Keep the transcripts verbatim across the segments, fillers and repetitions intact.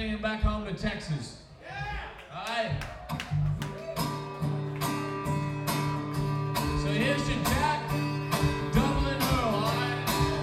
taking him back home to Texas. All right. So here's to Jack, Dublin Earl, all right?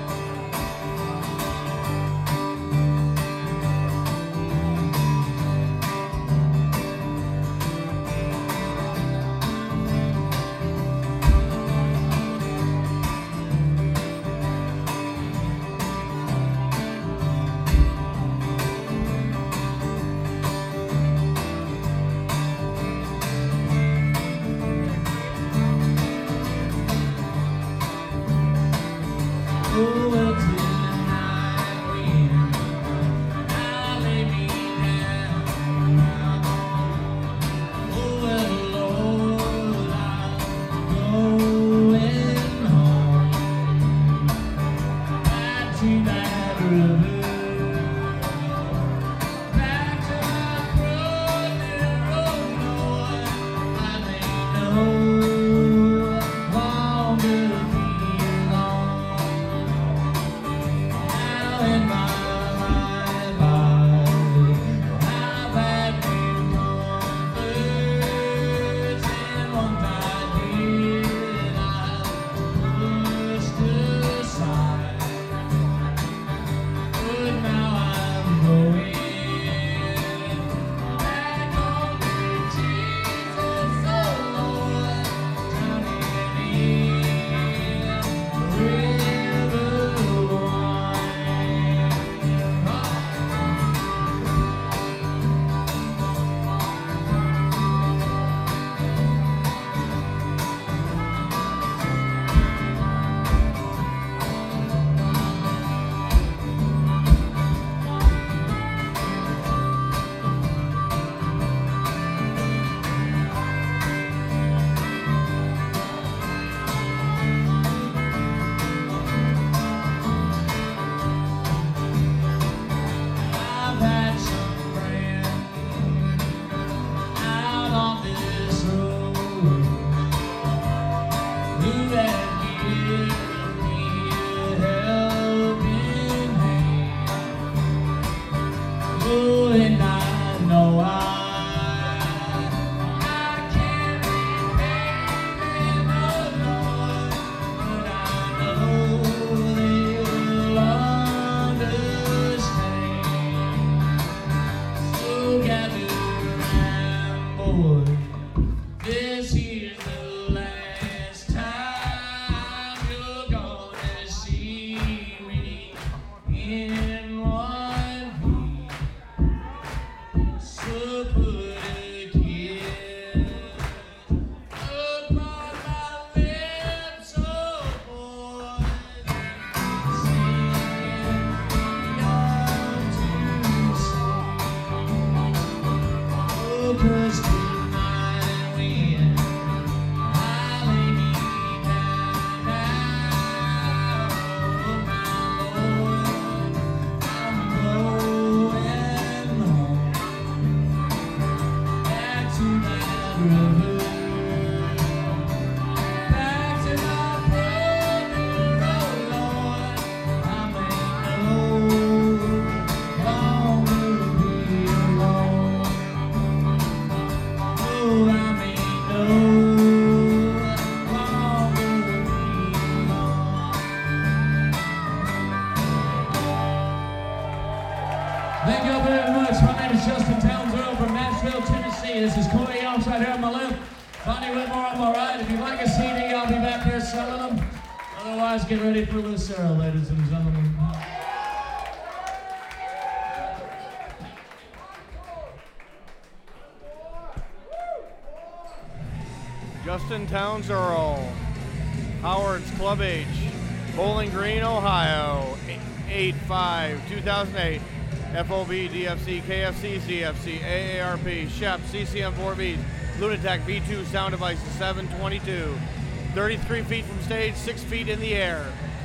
Thank you all very much. My name is Justin Towns Earl from Nashville, Tennessee. This is Corey Alps right here on my left. Bonnie Whitmore on my right. If you'd like a C D, I'll be back there selling them. Otherwise, get ready for Lucero, ladies and gentlemen. Justin Towns Earl, Howard's Club H, Bowling Green, Ohio, eight five two thousand eight. F O B, D F C, K F C, C F C, A A R P, Shep, C C M four Bs, Lunatech V two Sound Devices seven twenty-two. thirty-three feet from stage, six feet in the air.